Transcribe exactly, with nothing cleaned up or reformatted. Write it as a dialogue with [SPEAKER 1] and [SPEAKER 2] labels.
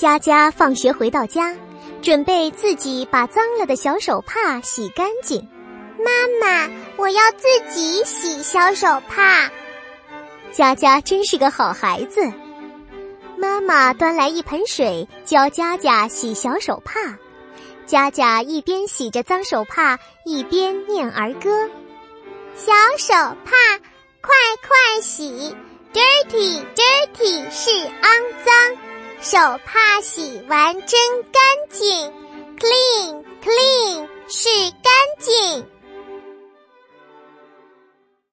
[SPEAKER 1] 佳佳放学回到家，准备自己把脏了的小手帕洗干净。
[SPEAKER 2] 妈妈，我要自己洗小手帕。
[SPEAKER 1] 佳佳真是个好孩子。妈妈端来一盆水，教佳佳洗小手帕。佳佳一边洗着脏手帕，一边念儿歌：
[SPEAKER 2] 小手帕快快洗， dirty dirty 是肮脏，手帕洗完真干净， clean clean 是干净。